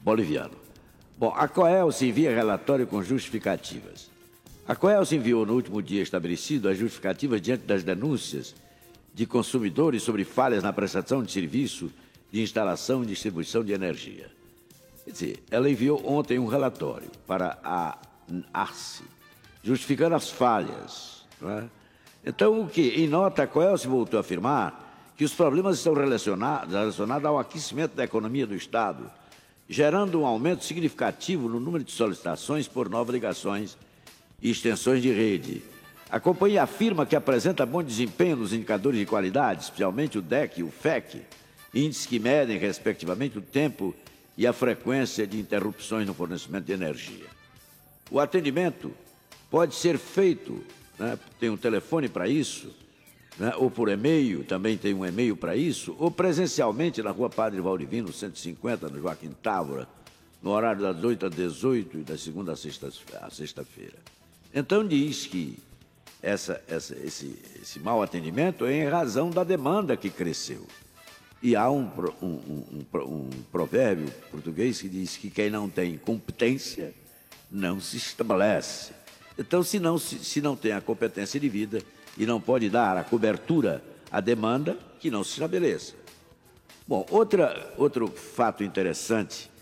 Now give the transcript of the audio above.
boliviano. Bom, a Coelce envia relatório com justificativas. A Coelce enviou no último dia estabelecido as justificativas diante das denúncias de consumidores sobre falhas na prestação de serviço de instalação e distribuição de energia. Quer dizer, ela enviou ontem um relatório para a ARCE, justificando as falhas. Não é? Então, o que? Em nota, a Coelce voltou a afirmar que os problemas estão relacionados ao aquecimento da economia do Estado, gerando um aumento significativo no número de solicitações por novas ligações e extensões de rede. A companhia afirma que apresenta bom desempenho nos indicadores de qualidade, especialmente o DEC e o FEC, índices que medem, respectivamente, o tempo e a frequência de interrupções no fornecimento de energia. O atendimento pode ser feito, né, tem um telefone para isso, né, ou por e-mail, também tem um e-mail para isso, ou presencialmente na Rua Padre Valdivino, 150, no Joaquim Távora, no horário das 8 às 18 e da segunda a sexta-feira. Então diz que esse mau atendimento é em razão da demanda que cresceu. E há um provérbio português que diz que quem não tem competência não se estabelece. Então, se não tem a competência de vida e não pode dar a cobertura à demanda, que não se estabeleça. Bom, outro fato interessante